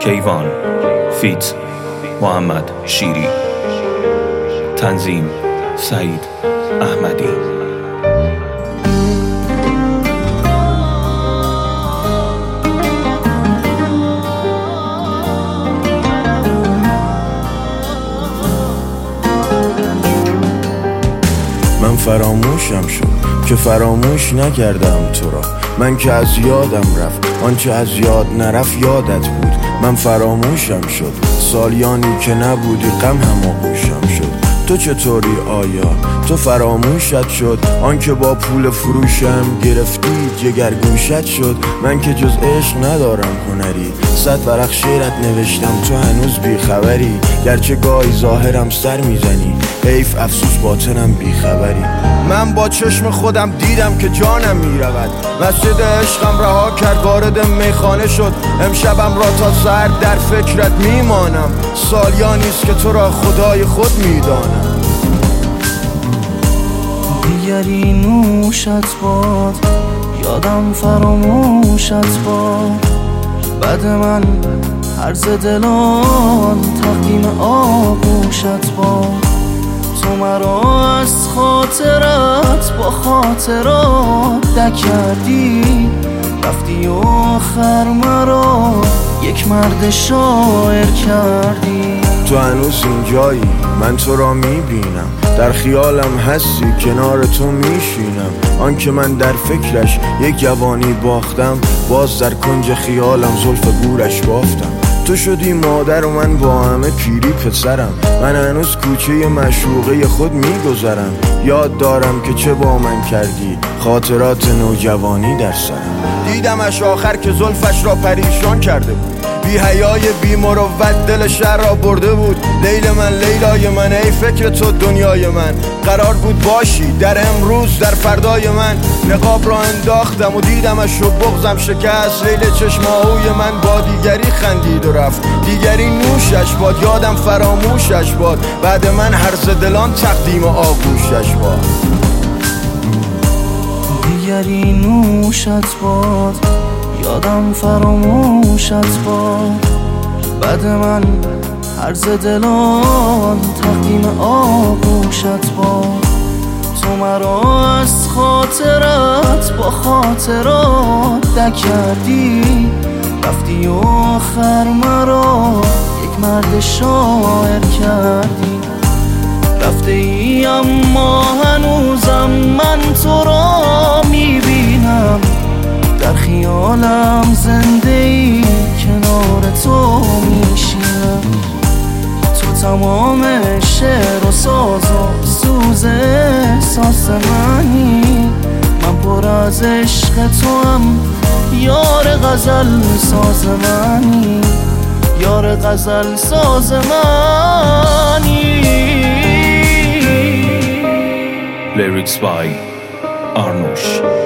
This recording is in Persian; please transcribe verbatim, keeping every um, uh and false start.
کیوان فیت محمد شیری، تنظیم سعید احمدی. من فراموشم شد که فراموش نکردم تو را، من که از یادم رفت آنچه از یاد نرفت یادت بود. من فراموشم شد سالیانی که نبودی غم هم آغوشم شد. تو چطوری آیا تو فراموشت شد آنکه با پول فروشم گرفتی جگرگوشت شد. من که جز عشق ندارم هنری، صد ورق شعرت نوشتم تو هنوز بیخبری. گرچه گاهی ظاهرم سر میزنی حیف افسوس باطنم بیخبری. من با چشم خودم دیدم که جانم میرود، مسجد عشقم رها کرد وارد میخانه شد. امشبم را تا سحر در فکرت میمانم، سالیانیست که تو را خدای خود میدانم. دیگری نوشت باد یادم فراموشت باد، بعد من هرز دلان تقدیم آغوشت باد. تو مرا از خاطرت با خاطرات دک کردی، رفتی و آخر مرا یک مرد شاعر کردی. تو هنوز اینجایی من تو را میبینم، در خیالم هستی کنار تو میشینم. آنکه من در فکرش یک جوانی باختم، باز در کنج خیالم زلف گورش بافتم. تو شدی مادر و من با همه پیری پسرم، من هنوز کوچه معشوقه خود میگذرم. یاد دارم که چه با من کردی، خاطرات نوجوانی در سرم. دیدمش آخر که زلفش را پریشان کرده بود، بی حیای بی مروت دل شهر را برده بود. لیل من لیلای من ای فکر تو دنیای من، قرار بود باشی در امروز در فردای من. نقاب را انداختم و دیدمش و بغضم شکست، لیل چشم آهوی من با دیگری خندید و رفت. دیگری نوشش باد یادم فراموشش باد، بعد من هرز دلان تقدیم آغوشش باد. دیگری نوشت باد یادم فراموشت باد، بعد من هرز دلان تقدیم آغوشت باد. تو مرا از خاطرت با خاطرات دک کردی، رفتی و آخر مرا یک مرد شاعر کردی. رفته ای اما هنوزم من تو را میبینم، در خیالم زنده ای کنار تو میشینم. تو تمام شعر و ساز و سوز احساس منی، من پر از عشق تو هم یار غزل ساز منی، یار غزل ساز منی. Lyrics by Arnush.